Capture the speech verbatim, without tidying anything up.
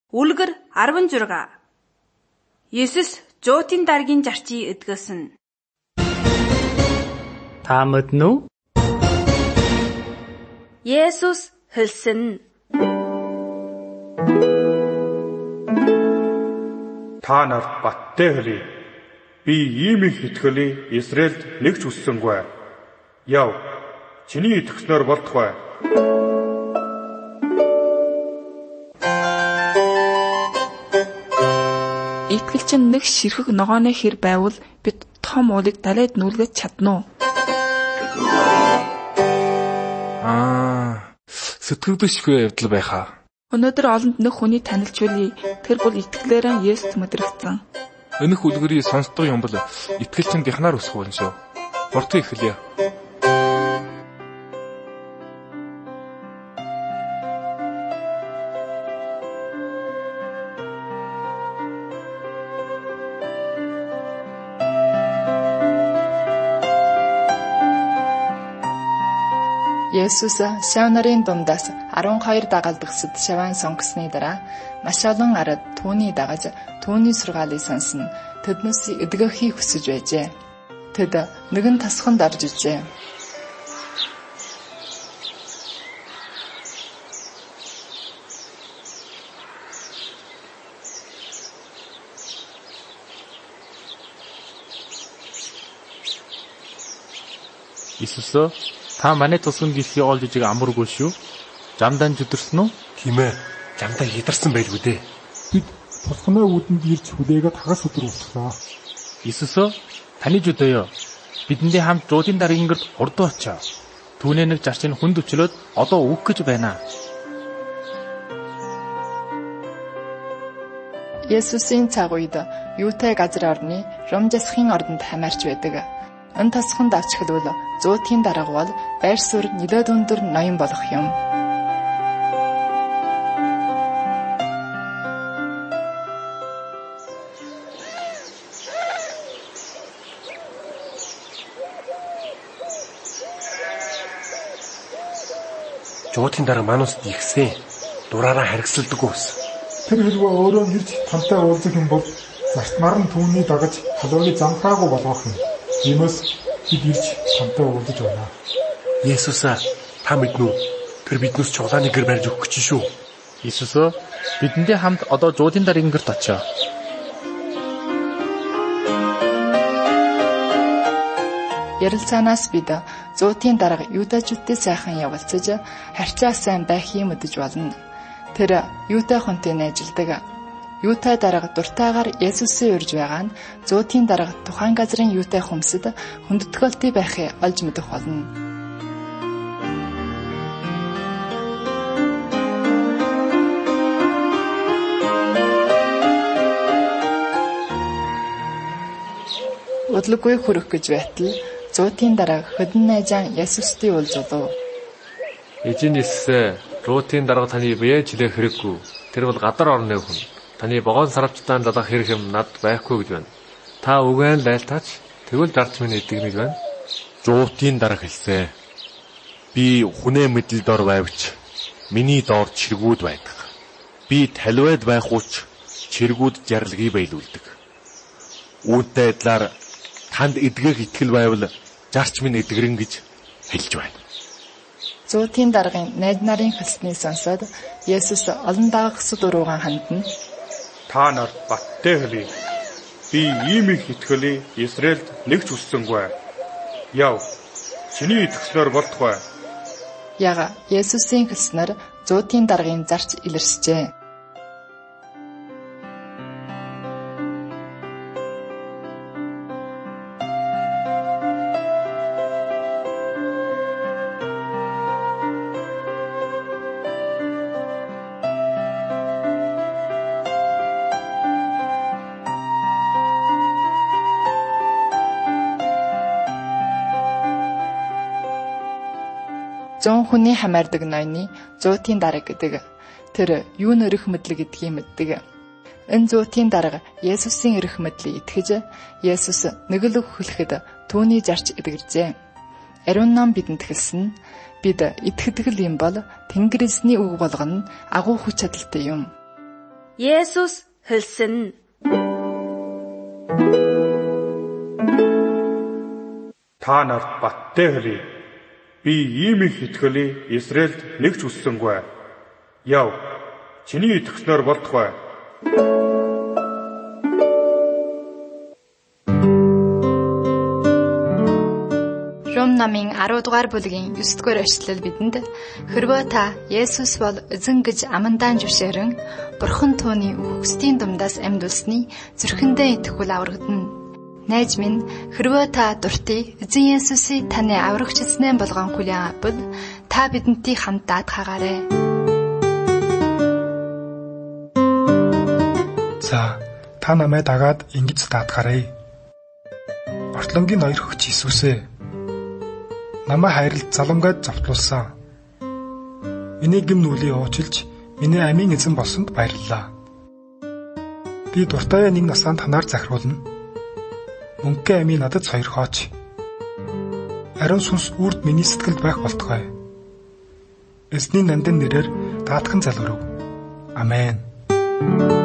Үлгэр арван зураг. Есүс жуутын даргийн зарчийг эдгэсэн. Та мэднэ үү? Есүс хэлсэн. Та нарт баттай хэлье. Би ийм их итгэлийг Израильд нэг ч үссэнгүй. Яв, чиний итгэснээр болтугай. Итгэгч нь нэг ширхэг ногооны хэр байвал бид том уулыг далайд нүүлгэж чадна уу? Аа, сэтгэгдэшгүй явдал байхаа. Өнөөдөр олонд нэг хүний танилж билий. Тэр бол итгэлээрээ Есүс мэдрэгдсэн. Энэх үлгэрийг сонсдог юм бол итгэлчин дихнаар өсөх болно шүү. Хурдан эхэлье. Есүс шав нарын дундаас арван хоёр дагалдагсад шаваан сонгосны дараа маш олон ард түүний дагаж түүний сургаалыг сонсно. Тэднээс эдгэхийг хүсэж байжээ. Тэд нэгэн тасханд орж ижээ. Иесус, та манай тусган гисхий олж ижиг амаргүй шүү. Жамдан зүдэрсэн үү? Тийм ээ. Жамдаа хидарсан байлгүй дээ. Бид тусганаа үүдэнд ирж хүлээгээд хагас өдөр уучлаа. Иесус, таны зүдэё. Бидэндээ хамт жуудын даргийн гэрд хурдан очоо. Түүний нэг зарчны хүнд өчлөөд одоо үг гэж байна. Есүсийн цаг үед юутай газар орны Ром засгийн ордонд хамаарч байдаг. Энэ тасханд авчихвал зуутын дарга бол байр суурь нэлээд өндөр ноён болох юм. Жуутын дарга манусд ихсэн. Дураараа харгисалдаг ус. Тэр хэрвээ өөрөө ирж тантай уулзах юм бол зартмаар нь түүний дагаж халуугийн замхаагүй болгох юм. Иймээс бид ирж тантай уулзаж байна. Есүс, та мэднэ үү? Тэр биднээс чулааны гэр барьж өгөх гэж шүү. Иесус, бидэндээ хамт одоо жуудын даргийн гэрт очоо. Ярилцаанаас бид зуутын дарга юудачуудтай сайхан явалцаж харьцаа сайн байх юм мэдэж болно. Тэр юутай хүнтэй найжилдаг. Юутай дарга дуртайгаар Есүсээ урьж байгаа нь зуутын дарга тухайн газрын юутай хүмсэд хүндэтгэлтэй байхыг олж мэдэх болно. Өдлөггүй хүрэх гэж байтал зуутын дарга хөдөн найзан Есүстэй уулзлаа. Эзэн Есүс, жуутын дарга таны бие жилэх хэрэггүй. Тэр бол гадар орны хүн. Таны богоон сарвчтаан далах хэрэг юм над байхгүй гэж байна. Та үгэн лайлтаач тэгвэл дарч минь эдгэмиг байна. Жуутын дарга хэлсэн. Би хүнээ мэдлэл дор байвч миний доор чиргүүд байдаг. Би талвайд байх уч чиргүүд жаргалгий байлуулдаг. Үүнтэй адилаар танд эдгэх итгэл байвал зарч минь эдгэрэн гэж хэлж байна. Зуутын даргын найз нарын хэлснийг сонсоод Есүс олон дагагсууд руугаан хандна. Та нарт баттай хэлье. Би ийм их итгэлийг Израильд нэг ч үссэнгүй. Яв, чиний итгэснээр болтугай. Яга Есүсийн хэлснээр зуутын даргын зарч илэрсжээ. Зон хүний хамаардаг ноёны зуутын дарга гэдэг. Тэр юу нэрх мэдлэг гэдгийг мэддэг. Энэ зуутын дарга Есүсийн эрх мэдлийг итгэж Есүс нэг л үг хэлэхэд түүний зарч эдгэржээ. Ариун ном бидэнд хэлсэн бид итгэдэг юм бол Тэнгэр эзний үг болгоно агуу хүч чадалтай юм. Есүс хэлсэн. Та нарт баттай хэлье. Би ийм их итгэлийг Израильд нэг ч үссэнгүй. Яв, чиний итгэснээр болтугай. Ром намын арав дугаар бүлгийн девь дугаар эшлэл бидэнд хэрвээ та Есүс бол эзэн гэж амандаа зөвшөөрөн Бурхан түүний үхсдийн дундаас амьдулсны зүрхэндээ итгэвэл аврагдана. Найз минь, хэрвээ та дуртай эзэн Есүсийг таны аврагч эзнээ болгон хүлээн авбал та бидэнтэй хамт даатгаагаарай. За, та намайг дагаад ингэж даатгаарай. Ортлонгийн ноёр хөгч Иесусээ намайг хайрлж заламгайд завтлуулсан. Миний гэм нүлийг уучилж, миний амийн эзэн болсонд баярлалаа. Би дуртай нэг насанд танаар захируулна. Мөнгө амийн надад сойрхооч. Ариун сүнс үрд миний сэтгэлд байх болтугай. Эзний нандин нэрээр даатхан залгэрв. Амен.